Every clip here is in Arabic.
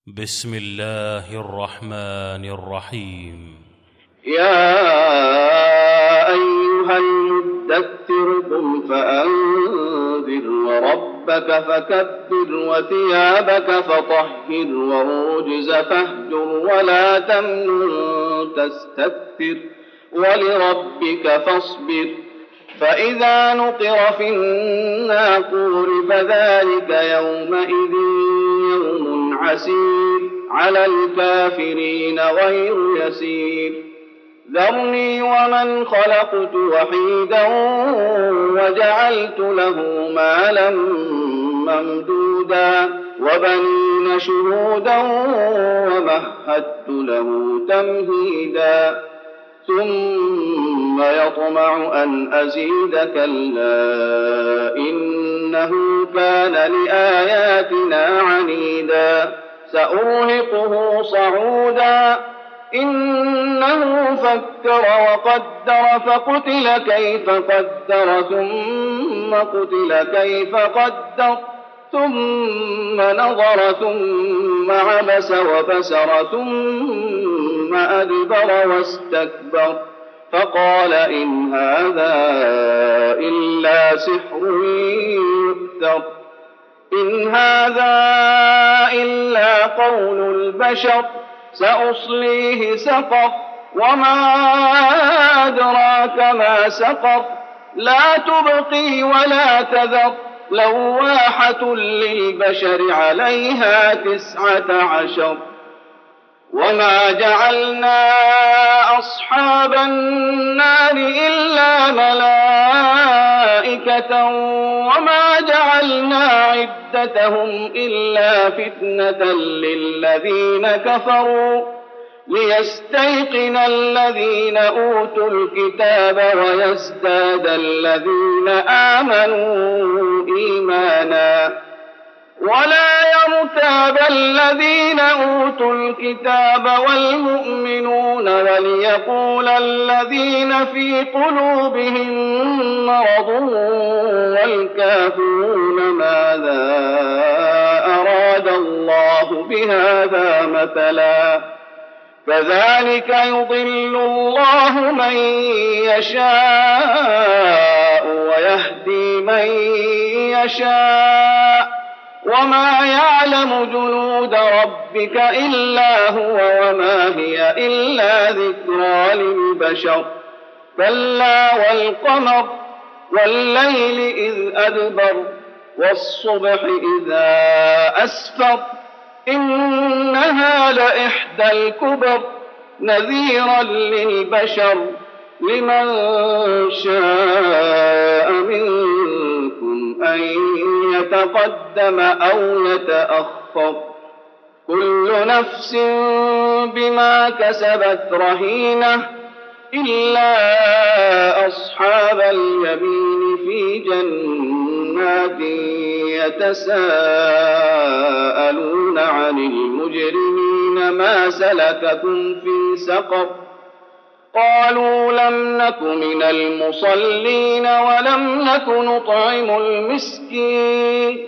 بسم الله الرحمن الرحيم. يا أيها المدثر قم فأنذر وربك فكبر وثيابك فطهر والرجز فاهجر ولا تمنن تستكثر ولربك فاصبر فإذا نقر في الناقور فذلك يومئذ يوم عسير على الكافرين غير يسير ذرني ومن خلقت وحيدا وجعلت له مالا ممدودا وبنين شهودا ومهدت له تمهيدا ثم يطمع أن أزيد كلا إنه كان لآياتنا عنيدا سأرهقه صعودا إنه فكر وقدر فقتل كيف قدر ثم قتل كيف قدر ثم نظر ثم عبس وبسر ثم أدبر واستكبر فقال إن هذا إلا سحر يؤثر إن هذا إلا قول البشر سأصليه سقر وما أدراك ما سقر لا تبقي ولا تذر لواحة للبشر عليها 19 وما جعلنا أصحاب النار إلا ملائكة وما جعلنا عدتهم إلا فتنة للذين كفروا ليستيقن الذين أوتوا الكتاب ويزداد الذين آمنوا إيمانا ولا يرتاب الذين أوتوا الكتاب والمؤمنون وليقول الذين في قلوبهم مرض والكافرون ماذا أراد الله بهذا مثلا كذلك يضل الله من يشاء ويهدي من يشاء وما يعلم جنود ربك إلا هو وما هي إلا ذكرى للبشر كلا والقمر والليل إذ أدبر والصبح إذا أسفر إنها لإحدى الكبر نذيرا للبشر لمن شاء منكم أن يتقدم أو يتأخر كل نفس بما كسبت رهينة إلا أصحاب اليمين في جنات يتساءلون عن المجرمين ما سلككم في سقر قالوا لم نك من المصلين ولم نك نطعم المسكين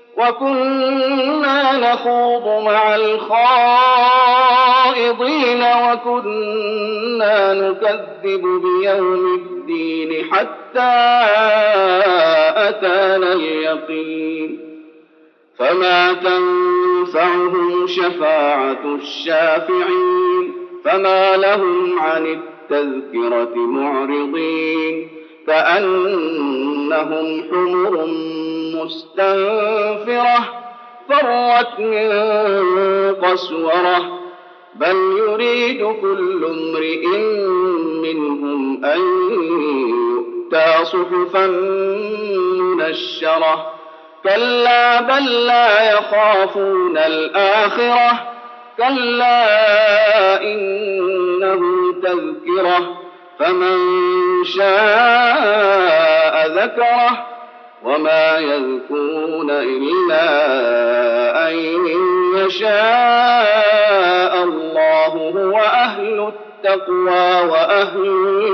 وكنا نخوض مع الخائضين وكنا نكذب بيوم الدين حتى أتانا اليقين فما تنفعهم شفاعة الشافعين فما لهم عن التذكرة معرضين كأنهم حمر مستنفرة فرت من قسورة بل يريد كل امرئ منهم أن يؤتى صحفا منشرة كلا بل لا يخافون الآخرة كلا إنه تذكرة فمن شاء ذكره وما يذكرون إلا أن يشاء الله هو أهل التقوى وأهل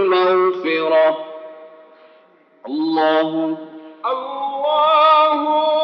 المغفرة الله